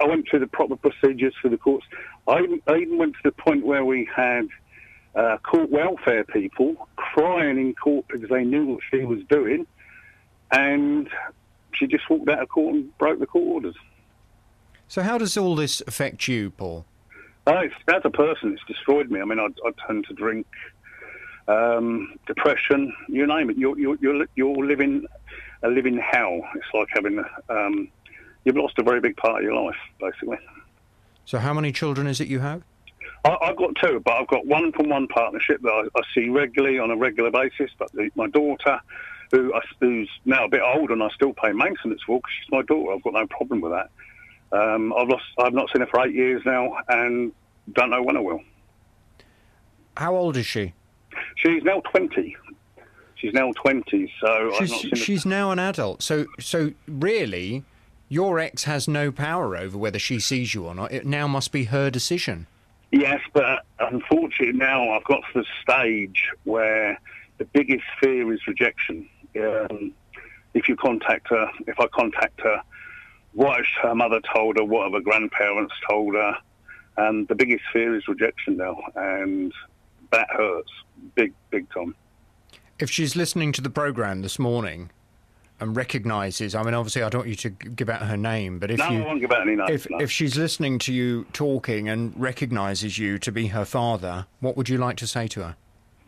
I went through the proper procedures for the courts. I even went to the point where we had court welfare people crying in court because they knew what she was doing, and she just walked out of court and broke the court orders. So how does all this affect you, Paul? As a person, it's destroyed me. I mean, I tend to drink, depression, you name it. You're living a living hell. It's like having you've lost a very big part of your life, basically. So how many children is it you have? I've got two, but I've got one-from-one partnership that I see regularly on a regular basis. But my daughter, who's now a bit old and I still pay maintenance for because she's my daughter, I've got no problem with that. I've not seen her for 8 years now and don't know when I will. How old is she? She's now 20. She's now 20, so I've not seen her. She's now an adult. So really, your ex has no power over whether she sees you or not. It now must be her decision. Yes, but unfortunately now I've got to the stage where the biggest fear is rejection. If I contact her, what has her mother told her, what have her grandparents told her, and the biggest fear is rejection now, and that hurts big time. If she's listening to the programme this morning and recognises, I mean, obviously I don't want you to give out her name, but I won't give out any names. If she's listening to you talking and recognises you to be her father, what would you like to say to her?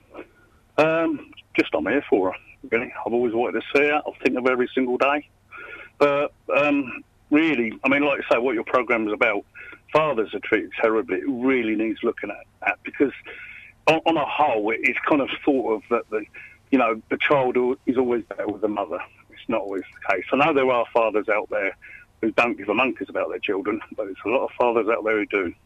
Just I'm here for her, really. I've always wanted to see her. I think of her every single day. But really, I mean, like I say, what your programme is about, fathers are treated terribly. It really needs looking at because on a whole, it's kind of thought of that the child is always there with the mother. It's not always the case. I know there are fathers out there who don't give a monkeys about their children, but there's a lot of fathers out there who do.